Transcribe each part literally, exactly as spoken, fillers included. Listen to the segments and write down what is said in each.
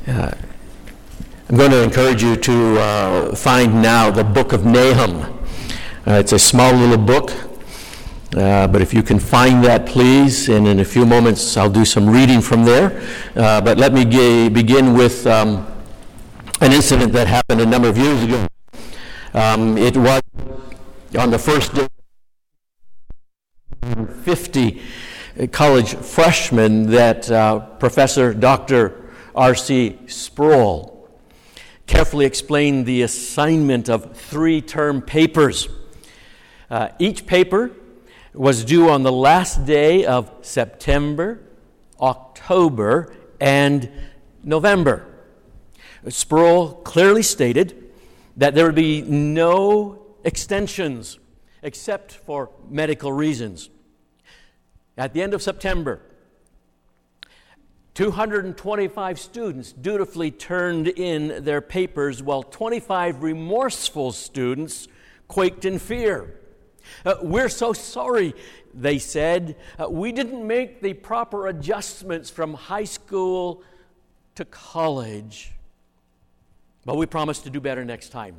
Uh, I'm going to encourage you to uh, find now the book of Nahum. Uh, it's a small little book, uh, but if you can find that, please, and in a few moments I'll do some reading from there. Uh, but let me g- begin with um, an incident that happened a number of years ago. Um, it was on the first day, fifty college freshmen that uh, Professor Doctor R C Sproul carefully explained the assignment of three term papers. Uh, each paper was due on the last day of September, October, and November. Sproul clearly stated that there would be no extensions except for medical reasons. At the end of September, two hundred twenty-five students dutifully turned in their papers, while twenty-five remorseful students quaked in fear. Uh, we're so sorry, they said. Uh, we didn't make the proper adjustments from high school to college, but we promise to do better next time.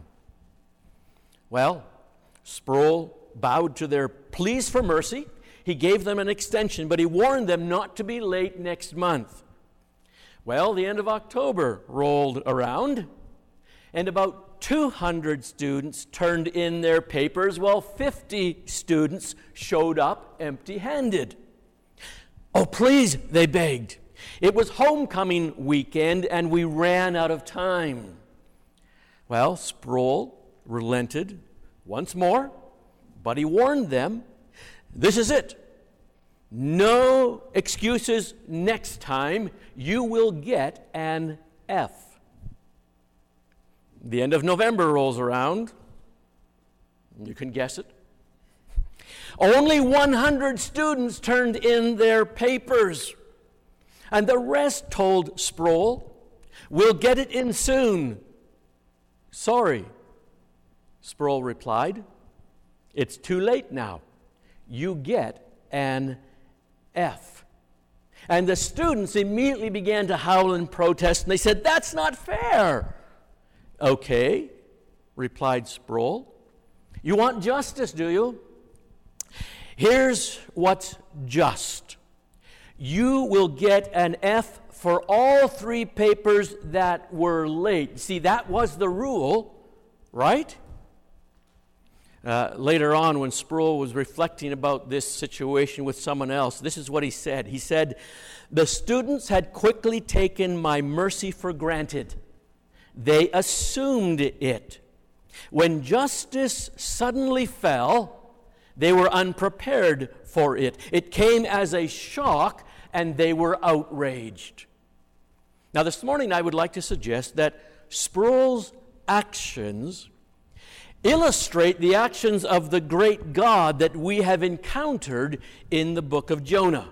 Well, Sproul bowed to their pleas for mercy. He gave them an extension, but he warned them not to be late next month. Well, the end of October rolled around, and about two hundred students turned in their papers, while fifty students showed up empty-handed. Oh, please, they begged. It was homecoming weekend, and we ran out of time. Well, Sproul relented once more, but he warned them, this is it. No excuses next time. You will get an F. The end of November rolls around. You can guess it. Only one hundred students turned in their papers. And the rest told Sproul, we'll get it in soon. Sorry, Sproul replied. It's too late now. You get an F. And the students immediately began to howl and protest, and they said, that's not fair. Okay, replied Sproul. You want justice, do you? Here's what's just. You will get an F for all three papers that were late. See, that was the rule, right? Uh, later on, when Sproul was reflecting about this situation with someone else, this is what he said. He said, the students had quickly taken my mercy for granted. They assumed it. When justice suddenly fell, they were unprepared for it. It came as a shock, and they were outraged. Now, this morning, I would like to suggest that Sproul's actions illustrate the actions of the great God that we have encountered in the book of Jonah.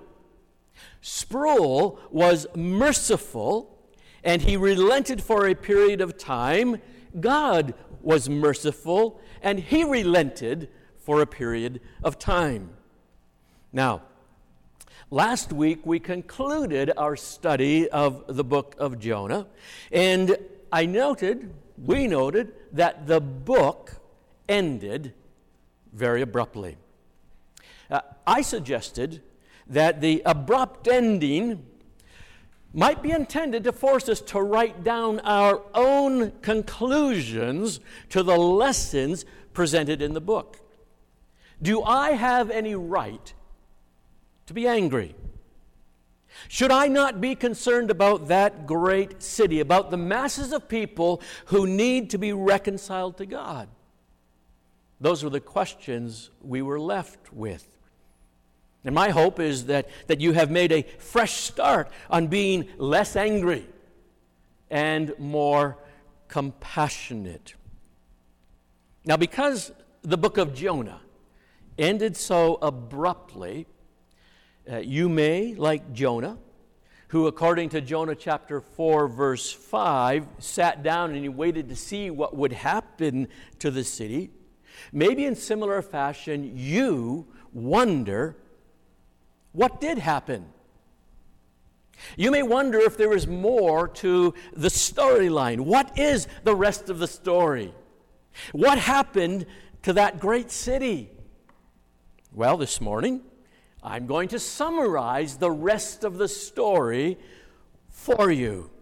Sproul was merciful, and he relented for a period of time. God was merciful, and he relented for a period of time. Now, last week we concluded our study of the book of Jonah, and I noted, we noted, that the book ended very abruptly. Uh, I suggested that the abrupt ending might be intended to force us to write down our own conclusions to the lessons presented in the book. Do I have any right to be angry? Should I not be concerned about that great city, about the masses of people who need to be reconciled to God? Those were the questions we were left with. And my hope is that, that you have made a fresh start on being less angry and more compassionate. Now, because the book of Jonah ended so abruptly, uh, you may, like Jonah, who according to Jonah chapter four, verse five, sat down and he waited to see what would happen to the city, maybe in similar fashion, you wonder, what did happen? You may wonder if there is more to the storyline. What is the rest of the story? What happened to that great city? Well, this morning, I'm going to summarize the rest of the story for you.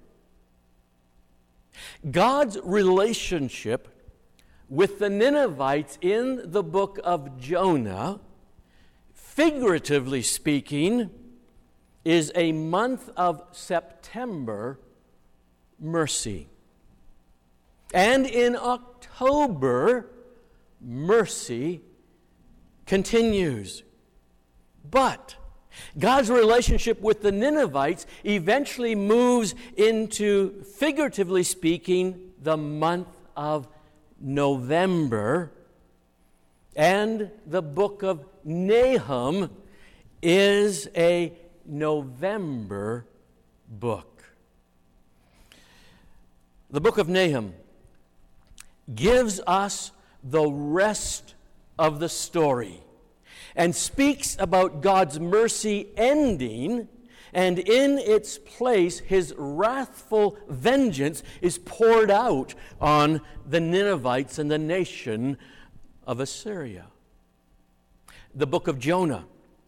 God's relationship with the Ninevites in the book of Jonah, figuratively speaking, is a month of September mercy. And in October, mercy continues. But God's relationship with the Ninevites eventually moves into, figuratively speaking, the month of November. And the book of Nahum is a November book. The book of Nahum gives us the rest of the story and speaks about God's mercy ending, and in its place his wrathful vengeance is poured out on the Ninevites and the nation of Assyria. The book of Jonah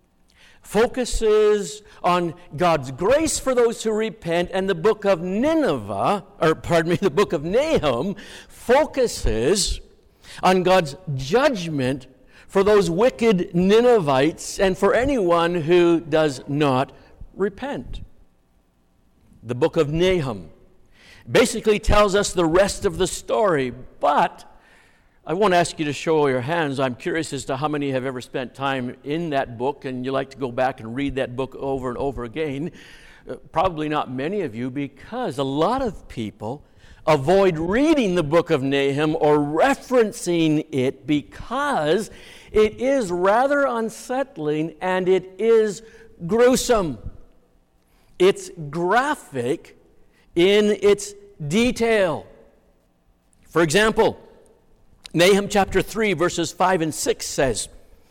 focuses on God's grace for those who repent, and the book of Nineveh, or pardon me, the book of Nahum focuses on God's judgment for those wicked Ninevites and for anyone who does not repent. The book of Nahum basically tells us the rest of the story, but I won't ask you to show your hands. I'm curious as to how many have ever spent time in that book and you like to go back and read that book over and over again. Uh, probably not many of you, because a lot of people avoid reading the book of Nahum or referencing it because it is rather unsettling and it is gruesome. It's graphic in its detail. For example, Nahum chapter three, verses five and six says,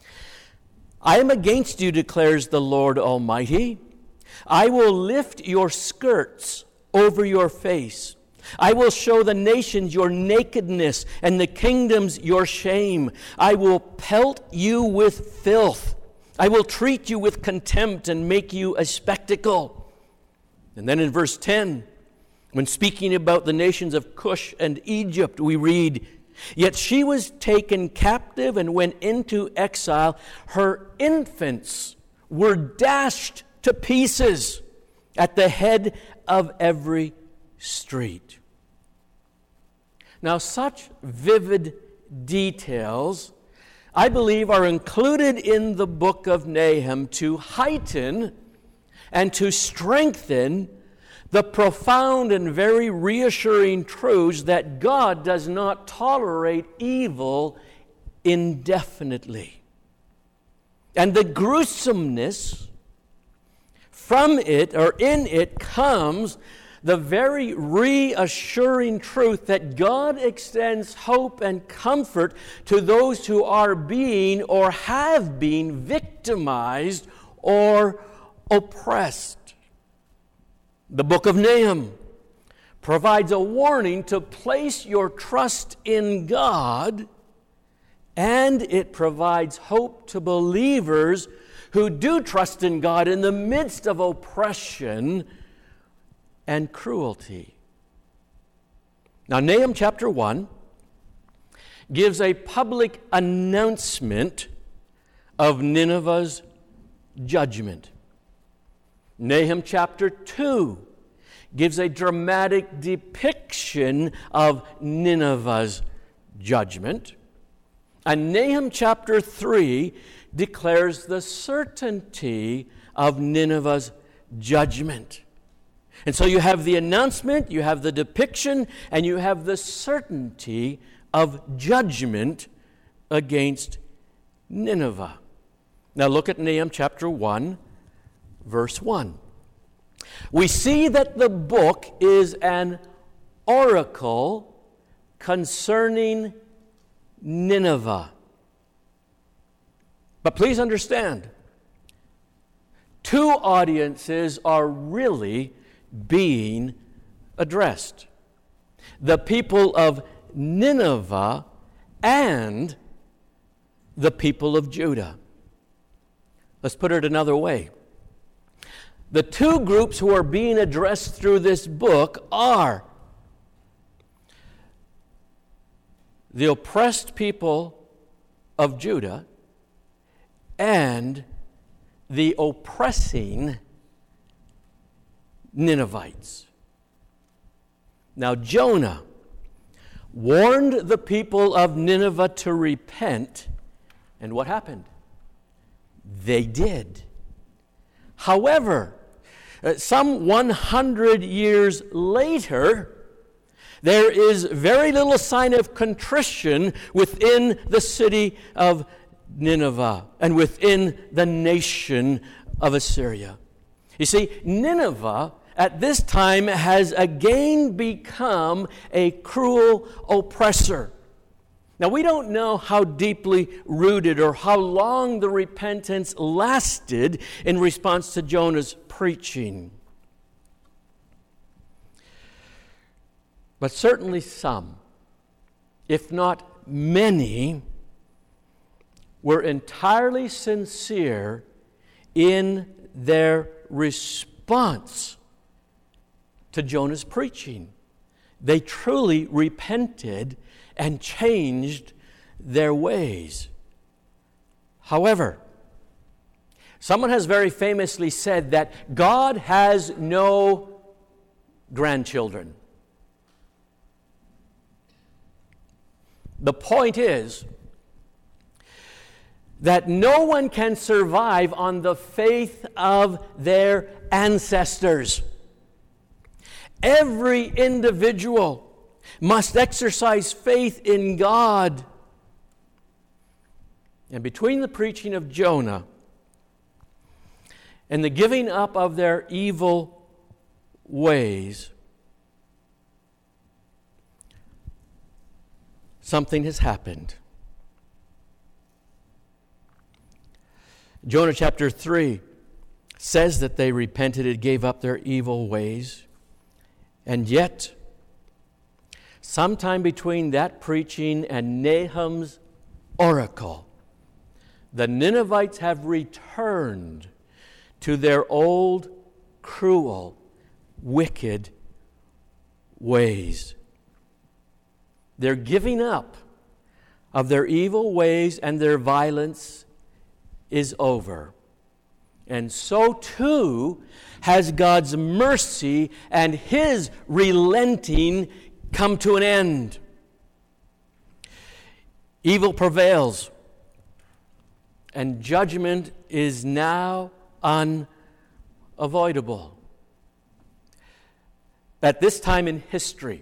I am against you, declares the Lord Almighty. I will lift your skirts over your face. I will show the nations your nakedness and the kingdoms your shame. I will pelt you with filth. I will treat you with contempt and make you a spectacle. And then in verse ten, when speaking about the nations of Cush and Egypt, we read, Yet she was taken captive and went into exile. Her infants were dashed to pieces at the head of every street. Now, such vivid details, I believe, are included in the book of Nahum to heighten and to strengthen the profound and very reassuring truths that God does not tolerate evil indefinitely. And the gruesomeness from it, or in it, comes the very reassuring truth that God extends hope and comfort to those who are being or have been victimized or oppressed. The book of Nahum provides a warning to place your trust in God, and it provides hope to believers who do trust in God in the midst of oppression and cruelty. Now, Nahum chapter one gives a public announcement of Nineveh's judgment. Nahum chapter two gives a dramatic depiction of Nineveh's judgment. And Nahum chapter three declares the certainty of Nineveh's judgment. And so you have the announcement, you have the depiction, and you have the certainty of judgment against Nineveh. Now look at Nahum chapter one, verse one. We see that the book is an oracle concerning Nineveh. But please understand, two audiences are really being addressed: the people of Nineveh and the people of Judah. Let's put it another way. The two groups who are being addressed through this book are the oppressed people of Judah and the oppressing Ninevites. Now, Jonah warned the people of Nineveh to repent, and what happened? They did. However, some one hundred years later, there is very little sign of contrition within the city of Nineveh and within the nation of Assyria. You see, Nineveh at this time has again become a cruel oppressor. Now, we don't know how deeply rooted or how long the repentance lasted in response to Jonah's preaching. But certainly some, if not many, were entirely sincere in their response to Jonah's preaching. They truly repented and changed their ways. However, someone has very famously said that God has no grandchildren. The point is that no one can survive on the faith of their ancestors. Every individual must exercise faith in God. And between the preaching of Jonah and the giving up of their evil ways, something has happened. Jonah chapter three says that they repented and gave up their evil ways. And yet, sometime between that preaching and Nahum's oracle, the Ninevites have returned to their old, cruel, wicked ways. Their giving up of their evil ways and their violence is over. And so too has God's mercy and His relenting come to an end. Evil prevails, and judgment is now unavoidable. At this time in history,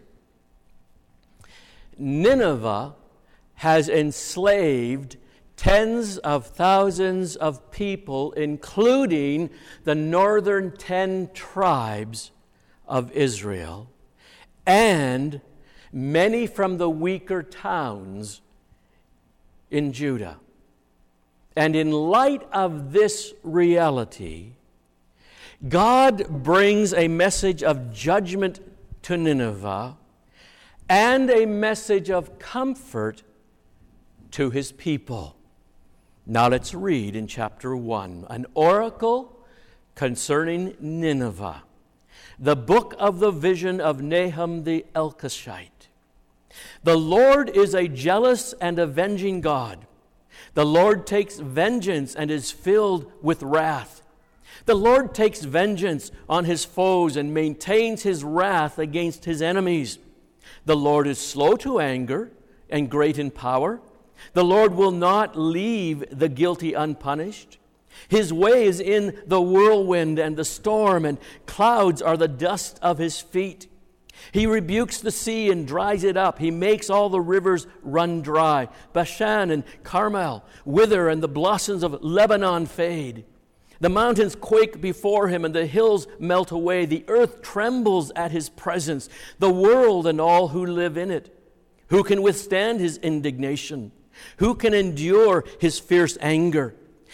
Nineveh has enslaved tens of thousands of people, including the northern ten tribes of Israel, and many from the weaker towns in Judah. And in light of this reality, God brings a message of judgment to Nineveh and a message of comfort to His people. Now let's read in chapter one, an oracle concerning Nineveh, the book of the vision of Nahum the Elkoshite. The Lord is a jealous and avenging God. The Lord takes vengeance and is filled with wrath. The Lord takes vengeance on His foes and maintains His wrath against His enemies. The Lord is slow to anger and great in power. The Lord will not leave the guilty unpunished. His way is in the whirlwind and the storm, and clouds are the dust of His feet. He rebukes the sea and dries it up. He makes all the rivers run dry. Bashan and Carmel wither, and the blossoms of Lebanon fade. The mountains quake before Him, and the hills melt away. The earth trembles at His presence, the world and all who live in it. Who can withstand His indignation? Who can endure His fierce anger?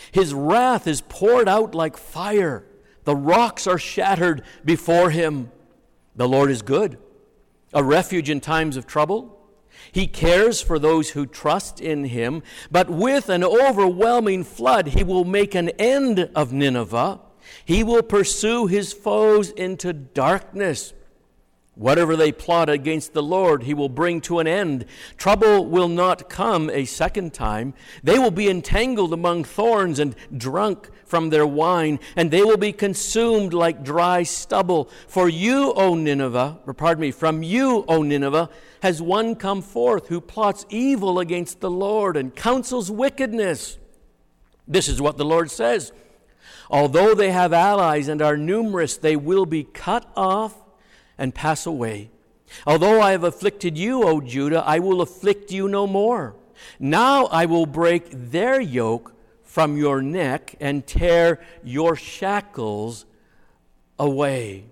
His wrath is poured out like fire. The rocks are shattered before him. The Lord is good, a refuge in times of trouble. He cares for those who trust in him, but with an overwhelming flood he will make an end of Nineveh. He will pursue his foes into darkness. Whatever they plot against the Lord, he will bring to an end. Trouble will not come a second time. They will be entangled among thorns and drunk from their wine, and they will be consumed like dry stubble. For you, O Nineveh, or pardon me, from you, O Nineveh, has one come forth who plots evil against the Lord and counsels wickedness. This is what the Lord says. Although they have allies and are numerous, they will be cut off and pass away. Although I have afflicted you, O Judah, I will afflict you no more. Now I will break their yoke from your neck and tear your shackles away.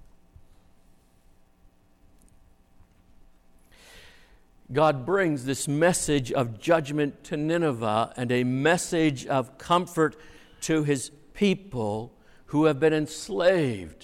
God brings this message of judgment to Nineveh and a message of comfort to his people who have been enslaved.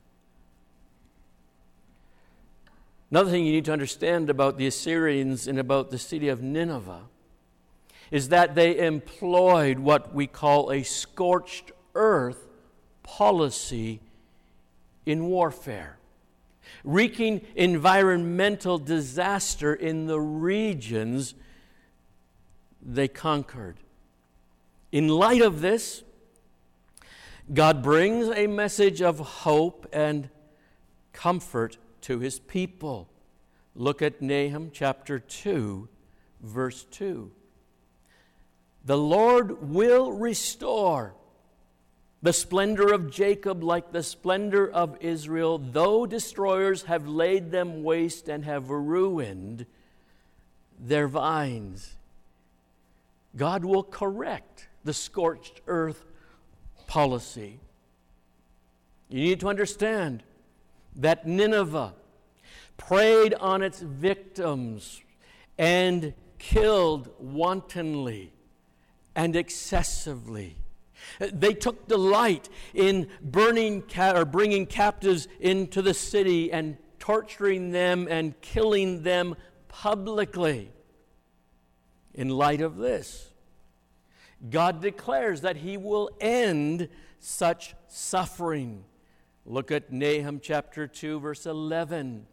Another thing you need to understand about the Assyrians and about the city of Nineveh is that they employed what we call a scorched earth policy in warfare, wreaking environmental disaster in the regions they conquered. In light of this, God brings a message of hope and comfort to his people. Look at Nahum chapter two, verse two. The Lord will restore the splendor of Jacob like the splendor of Israel, though destroyers have laid them waste and have ruined their vines. God will correct the scorched earth policy. You need to understand that Nineveh preyed on its victims and killed wantonly and excessively. They took delight in burning ca- or bringing captives into the city and torturing them and killing them publicly. In light of this, God declares that he will end such suffering. Look at Nahum chapter two, verse eleven.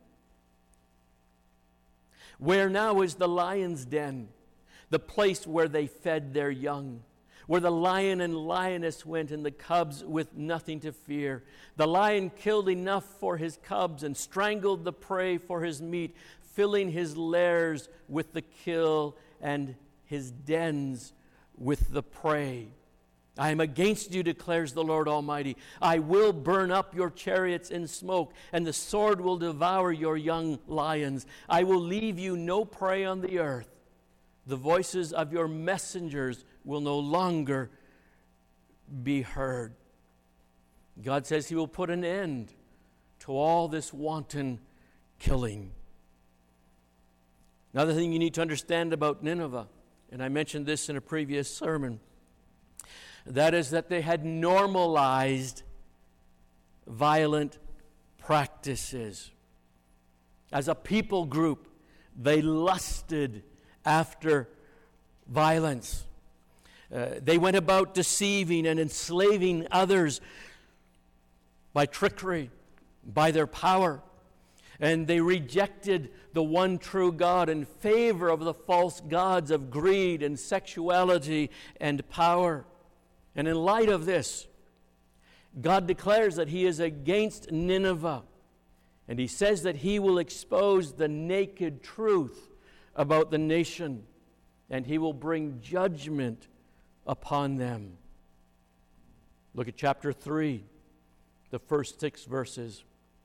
Where now is the lion's den, the place where they fed their young, where the lion and lioness went and the cubs with nothing to fear. The lion killed enough for his cubs and strangled the prey for his meat, filling his lairs with the kill and his dens with the prey. I am against you, declares the Lord Almighty. I will burn up your chariots in smoke, and the sword will devour your young lions. I will leave you no prey on the earth. The voices of your messengers will no longer be heard. God says he will put an end to all this wanton killing. Another thing you need to understand about Nineveh, and I mentioned this in a previous sermon, that is that they had normalized violent practices. As a people group, they lusted after violence. Uh, they went about deceiving and enslaving others by trickery, by their power. And they rejected the one true God in favor of the false gods of greed and sexuality and power. And in light of this, God declares that he is against Nineveh. And he says that he will expose the naked truth about the nation. And he will bring judgment upon them. Look at chapter three, the first six verses.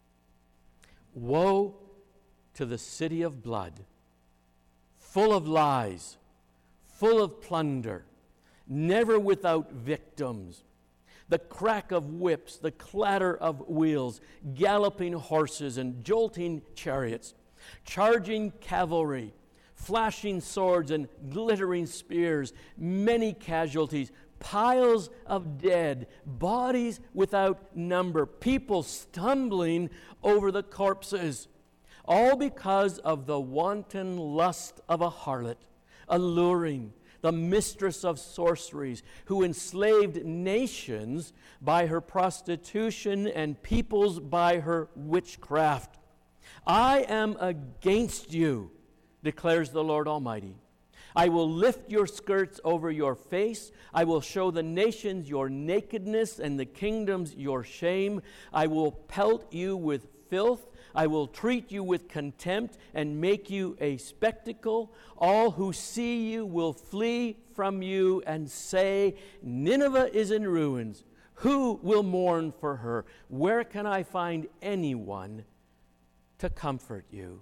Woe to the city of blood, full of lies, full of plunder, never without victims. The crack of whips, the clatter of wheels, galloping horses and jolting chariots, charging cavalry, flashing swords and glittering spears, many casualties, piles of dead, bodies without number, people stumbling over the corpses, all because of the wanton lust of a harlot, alluring, the mistress of sorceries, who enslaved nations by her prostitution and peoples by her witchcraft. I am against you, declares the Lord Almighty. I will lift your skirts over your face. I will show the nations your nakedness and the kingdoms your shame. I will pelt you with filth. I will treat you with contempt and make you a spectacle. All who see you will flee from you and say, Nineveh is in ruins. Who will mourn for her? Where can I find anyone to comfort you?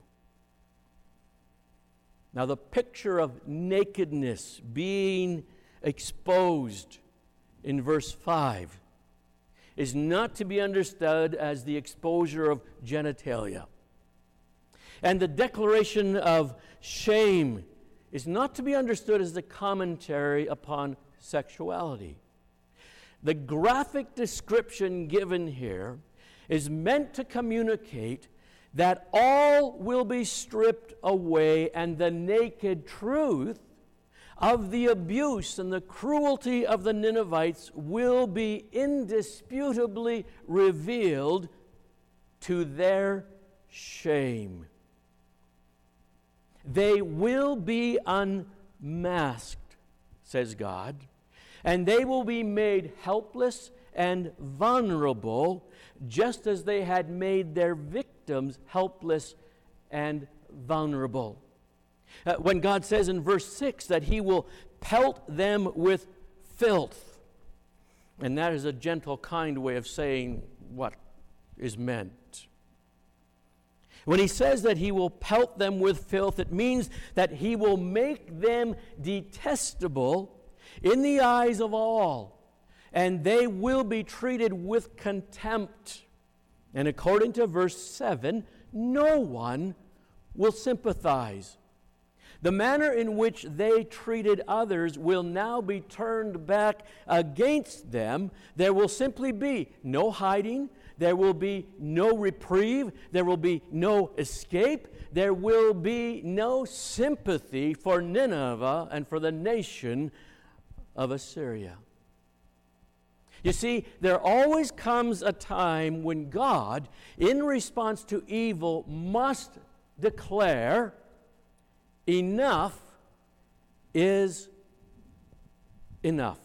Now, the picture of nakedness being exposed in verse five is not to be understood as the exposure of genitalia. And the declaration of shame is not to be understood as the commentary upon sexuality. The graphic description given here is meant to communicate that all will be stripped away, and the naked truth of the abuse and the cruelty of the Ninevites will be indisputably revealed to their shame. They will be unmasked, says God, and they will be made helpless and vulnerable, just as they had made their victims helpless and vulnerable. Uh, when God says in verse six that he will pelt them with filth, and that is a gentle, kind way of saying what is meant. When he says that he will pelt them with filth, it means that he will make them detestable in the eyes of all, and they will be treated with contempt. And according to verse seven, no one will sympathize. The manner in which they treated others will now be turned back against them. There will simply be no hiding. There will be no reprieve. There will be no escape. There will be no sympathy for Nineveh and for the nation of Assyria. You see, there always comes a time when God, in response to evil, must declare, enough is enough.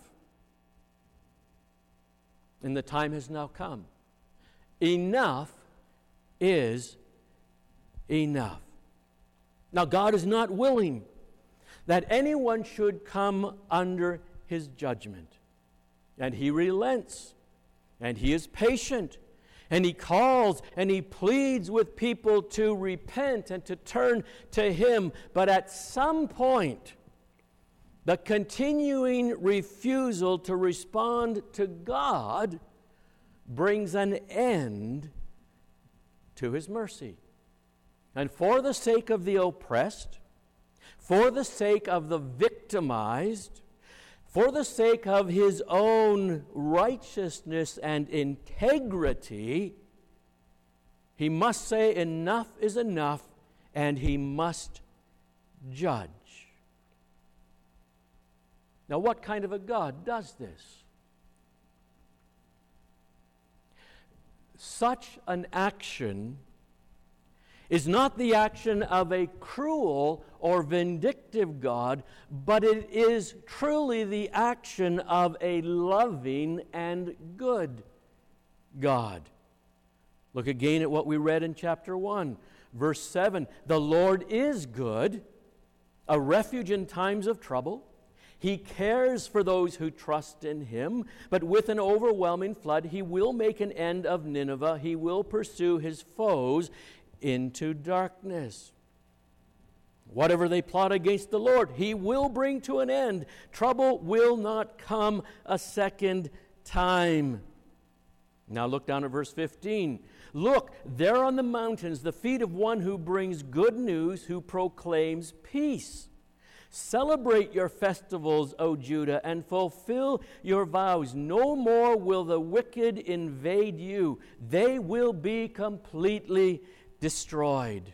And the time has now come. Enough is enough. Now, God is not willing that anyone should come under his judgment. And he relents, and he is patient, and he calls and he pleads with people to repent and to turn to him. But at some point, the continuing refusal to respond to God brings an end to his mercy. And for the sake of the oppressed, for the sake of the victimized, for the sake of his own righteousness and integrity, he must say enough is enough, and he must judge. Now, what kind of a God does this? Such an action is not the action of a cruel or vindictive God, but it is truly the action of a loving and good God. Look again at what we read in chapter one, verse seven. The Lord is good, a refuge in times of trouble. He cares for those who trust in him, but with an overwhelming flood, he will make an end of Nineveh. He will pursue his foes into darkness. Whatever they plot against the Lord, he will bring to an end. Trouble will not come a second time. Now look down at verse fifteen. Look, there on the mountains, the feet of one who brings good news, who proclaims peace. Celebrate your festivals, O Judah, and fulfill your vows. No more will the wicked invade you. They will be completely destroyed.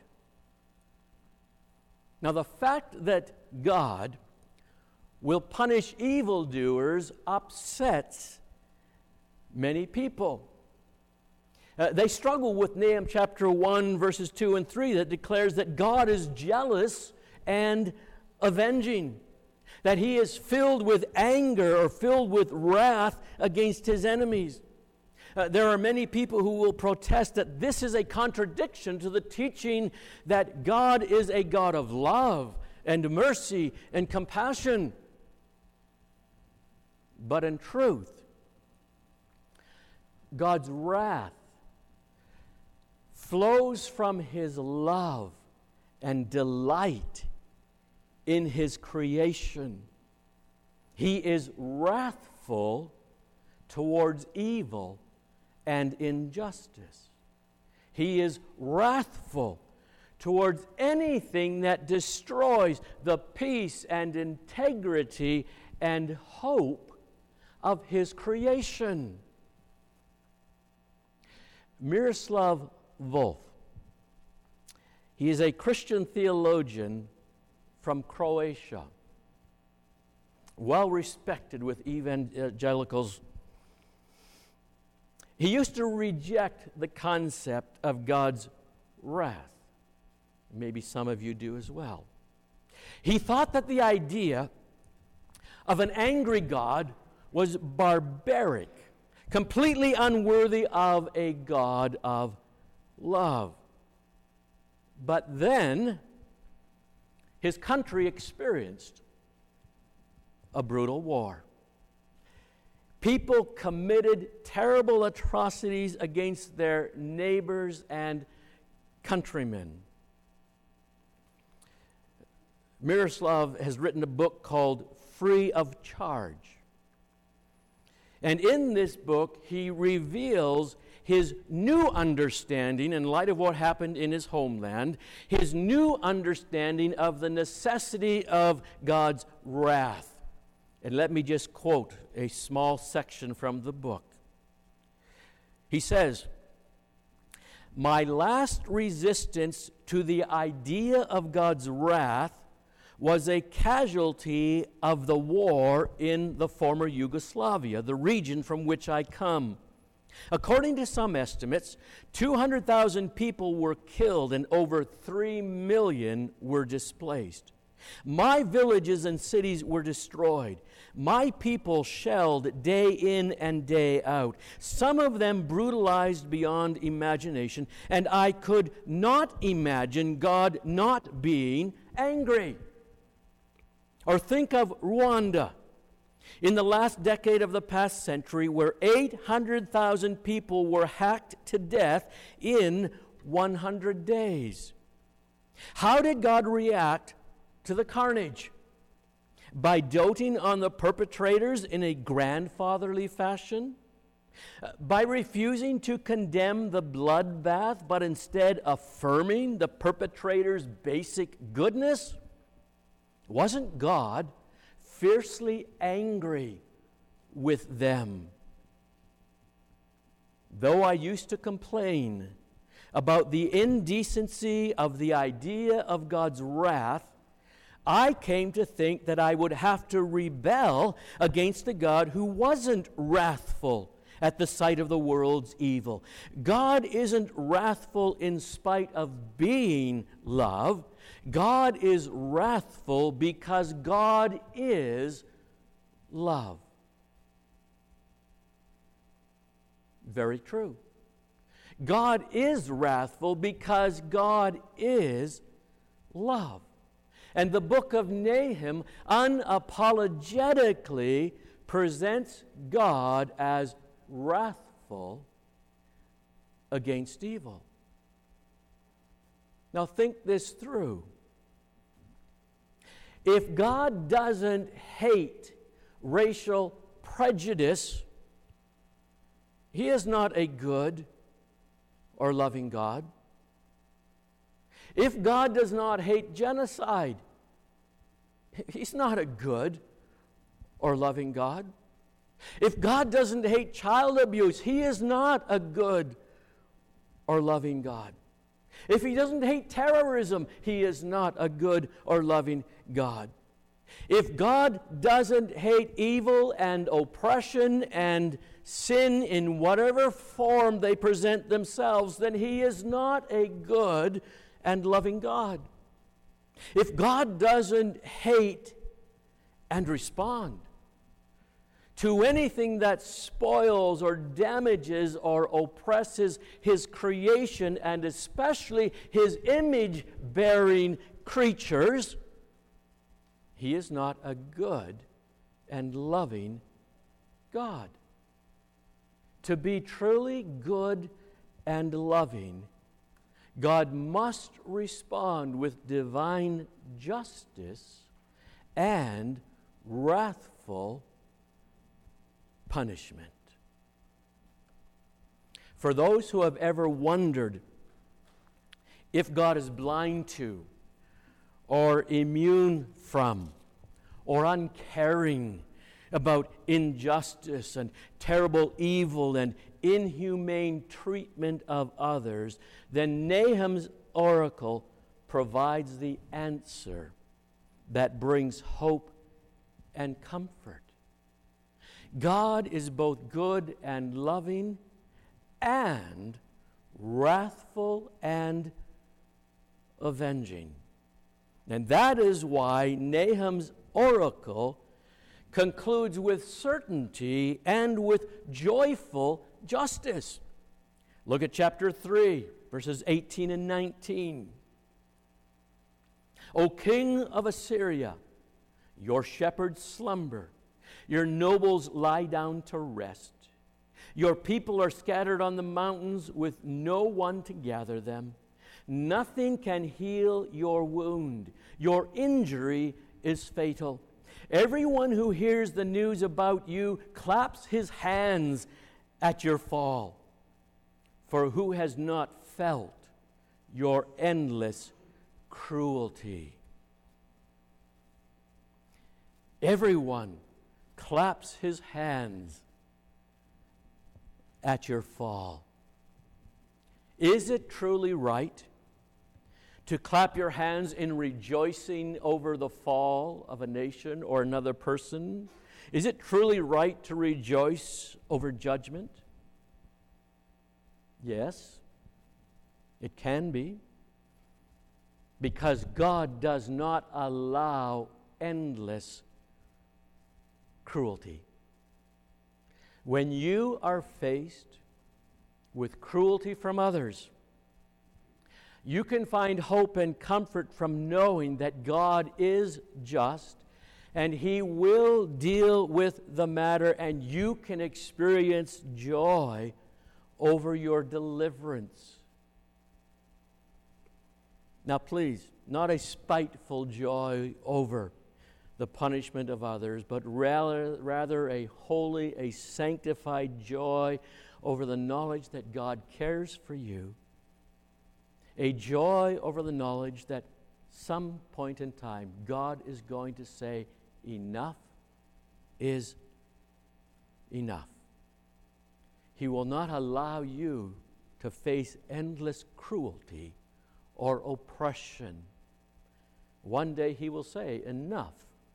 Now, the fact that God will punish evildoers upsets many people. Uh, they struggle with Nahum chapter one, verses two and three, that declares that God is jealous and avenging, that he is filled with anger or filled with wrath against his enemies. Uh, there are many people who will protest that this is a contradiction to the teaching that God is a God of love and mercy and compassion. But in truth, God's wrath flows from his love and delight in his creation. He is wrathful towards evil and injustice. He is wrathful towards anything that destroys the peace and integrity and hope of his creation. Miroslav Volf, he is a Christian theologian from Croatia, well respected with evangelicals. He used to reject the concept of God's wrath. Maybe some of you do as well. He thought that the idea of an angry God was barbaric, completely unworthy of a God of love. But then his country experienced a brutal war. People committed terrible atrocities against their neighbors and countrymen. Miroslav has written a book called Free of Charge. And in this book, he reveals his new understanding, in light of what happened in his homeland, his new understanding of the necessity of God's wrath. And let me just quote a small section from the book. He says, "My last resistance to the idea of God's wrath was a casualty of the war in the former Yugoslavia, the region from which I come. According to some estimates, two hundred thousand people were killed and over three million were displaced. My villages and cities were destroyed. My people shelled day in and day out, some of them brutalized beyond imagination, and I could not imagine God not being angry." Or think of Rwanda in the last decade of the past century, where eight hundred thousand people were hacked to death in one hundred days. How did God react to the carnage? By doting on the perpetrators in a grandfatherly fashion? By refusing to condemn the bloodbath, but instead affirming the perpetrator's basic goodness? Wasn't God fiercely angry with them? Though I used to complain about the indecency of the idea of God's wrath, I came to think that I would have to rebel against a God who wasn't wrathful at the sight of the world's evil. God isn't wrathful in spite of being love. God is wrathful because God is love. Very true. God is wrathful because God is love. And the book of Nahum unapologetically presents God as wrathful against evil. Now think this through. If God doesn't hate racial prejudice, he is not a good or loving God. If God does not hate genocide, He's not a good or loving God. If God doesn't hate child abuse, He is not a good or loving God. If He doesn't hate terrorism, He is not a good or loving God. If God doesn't hate evil and oppression and sin in whatever form they present themselves, then He is not a good and loving God. If God doesn't hate and respond to anything that spoils or damages or oppresses His creation, and especially His image-bearing creatures, He is not a good and loving God. To be truly good and loving, God must respond with divine justice and wrathful punishment. For those who have ever wondered if God is blind to, or immune from, or uncaring about injustice and terrible evil and inhumane treatment of others, then Nahum's oracle provides the answer that brings hope and comfort. God is both good and loving and wrathful and avenging. And that is why Nahum's oracle concludes with certainty and with joyful justice. Look at chapter three, verses eighteen and nineteen. O king of Assyria, your shepherds slumber, your nobles lie down to rest. Your people are scattered on the mountains with no one to gather them. Nothing can heal your wound. Your injury is fatal. Everyone who hears the news about you claps his hands at your fall. For who has not felt your endless cruelty? Everyone claps his hands at your fall. Is it truly right to clap your hands in rejoicing over the fall of a nation or another person? Is it truly right to rejoice over judgment? Yes, it can be, because God does not allow endless cruelty. When you are faced with cruelty from others, you can find hope and comfort from knowing that God is just and He will deal with the matter, and you can experience joy over your deliverance. Now, please, not a spiteful joy over the punishment of others, but rather, rather a holy, a sanctified joy over the knowledge that God cares for you. A joy over the knowledge that some point in time God is going to say, enough is enough. He will not allow you to face endless cruelty or oppression. One day He will say, enough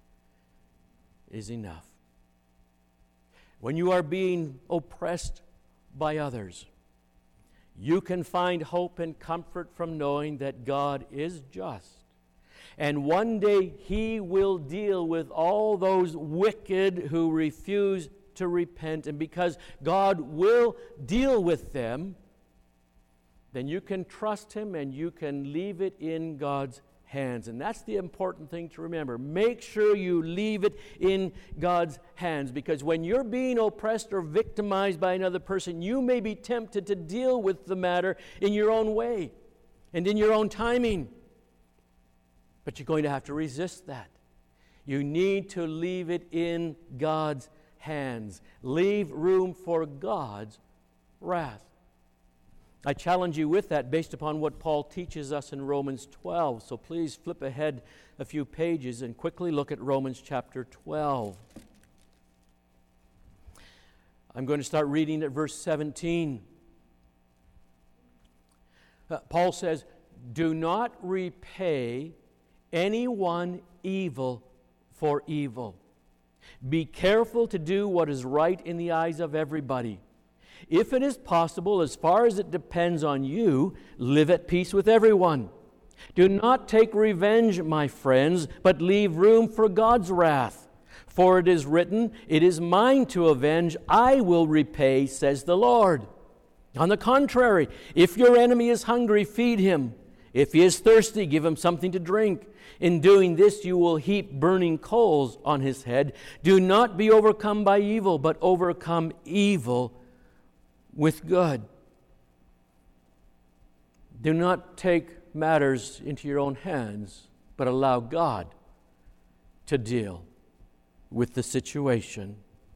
is enough. When you are being oppressed by others, you can find hope and comfort from knowing that God is just. And one day He will deal with all those wicked who refuse to repent. And because God will deal with them, then you can trust Him and you can leave it in God's hands. And that's the important thing to remember. Make sure you leave it in God's hands, because when you're being oppressed or victimized by another person, you may be tempted to deal with the matter in your own way and in your own timing. But you're going to have to resist that. You need to leave it in God's hands. Leave room for God's wrath. I challenge you with that based upon what Paul teaches us in Romans twelve. So please flip ahead a few pages and quickly look at Romans chapter twelve. I'm going to start reading at verse seventeen. Uh, Paul says, "Do not repay anyone evil for evil. Be careful to do what is right in the eyes of everybody. If it is possible, as far as it depends on you, live at peace with everyone. Do not take revenge, my friends, but leave room for God's wrath. For it is written, 'It is mine to avenge, I will repay,' says the Lord. On the contrary, if your enemy is hungry, feed him. If he is thirsty, give him something to drink. In doing this, you will heap burning coals on his head. Do not be overcome by evil, but overcome evil with good." Do not take matters into your own hands, but allow God to deal with the situation.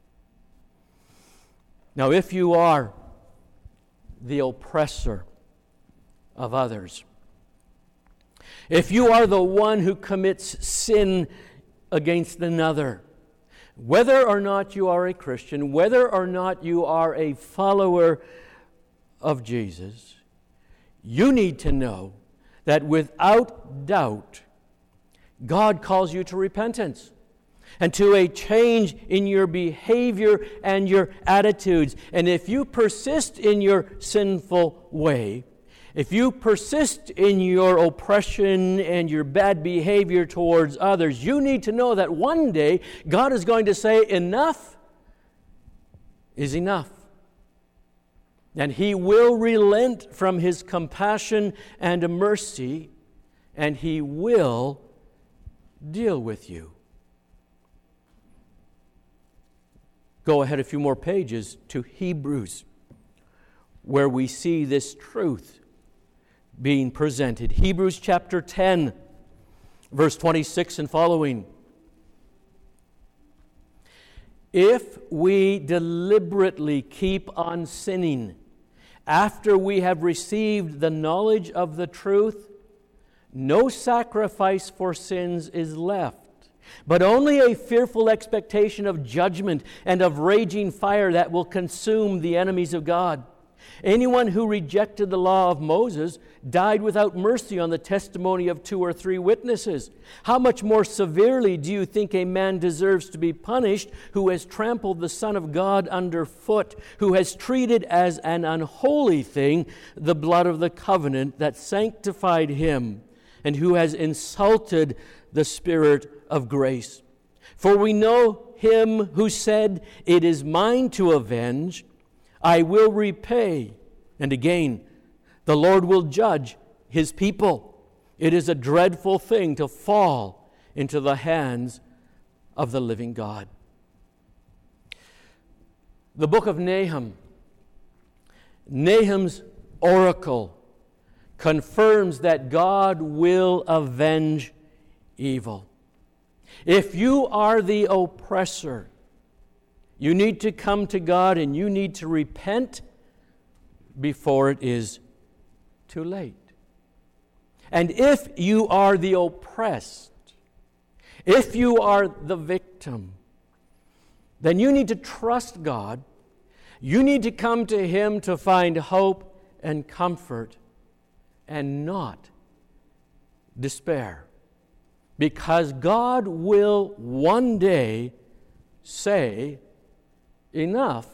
Now, if you are the oppressor of others, if you are the one who commits sin against another, whether or not you are a Christian, whether or not you are a follower of Jesus, you need to know that without doubt, God calls you to repentance and to a change in your behavior and your attitudes. And if you persist in your sinful way, if you persist in your oppression and your bad behavior towards others, you need to know that one day God is going to say, enough is enough. And He will relent from His compassion and mercy, and He will deal with you. Go ahead a few more pages to Hebrews, where we see this truth being presented. Hebrews chapter ten, verse twenty-six and following. If we deliberately keep on sinning after we have received the knowledge of the truth, no sacrifice for sins is left, but only a fearful expectation of judgment and of raging fire that will consume the enemies of God. Anyone who rejected the law of Moses died without mercy on the testimony of two or three witnesses. How much more severely do you think a man deserves to be punished who has trampled the Son of God underfoot, who has treated as an unholy thing the blood of the covenant that sanctified him, and who has insulted the Spirit of grace? For we know Him who said, "It is mine to avenge, I will repay." And again, the Lord will judge His people. It is a dreadful thing to fall into the hands of the living God. The book of Nahum, Nahum's oracle, confirms that God will avenge evil. If you are the oppressor, you need to come to God and you need to repent before it is too late. And if you are the oppressed, if you are the victim, then you need to trust God. You need to come to Him to find hope and comfort and not despair. Because God will one day say, enough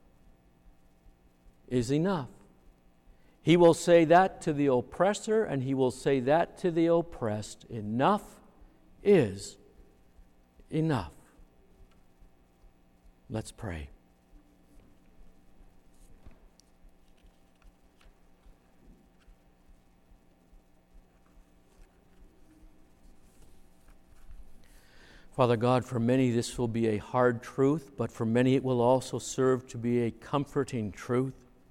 is enough. He will say that to the oppressor, and He will say that to the oppressed. Enough is enough. Let's pray. Father God, for many this will be a hard truth, but for many it will also serve to be a comforting truth.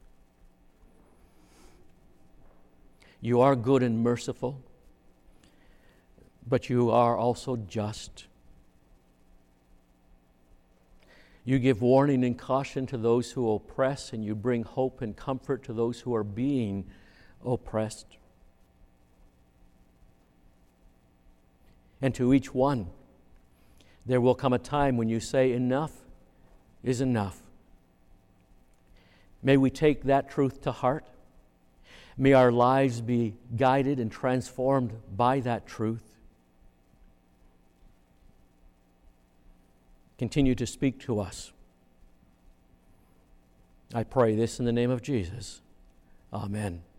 You are good and merciful, but you are also just. You give warning and caution to those who oppress, and you bring hope and comfort to those who are being oppressed. And to each one, there will come a time when you say, enough is enough. May we take that truth to heart. May our lives be guided and transformed by that truth. Continue to speak to us. I pray this in the name of Jesus. Amen.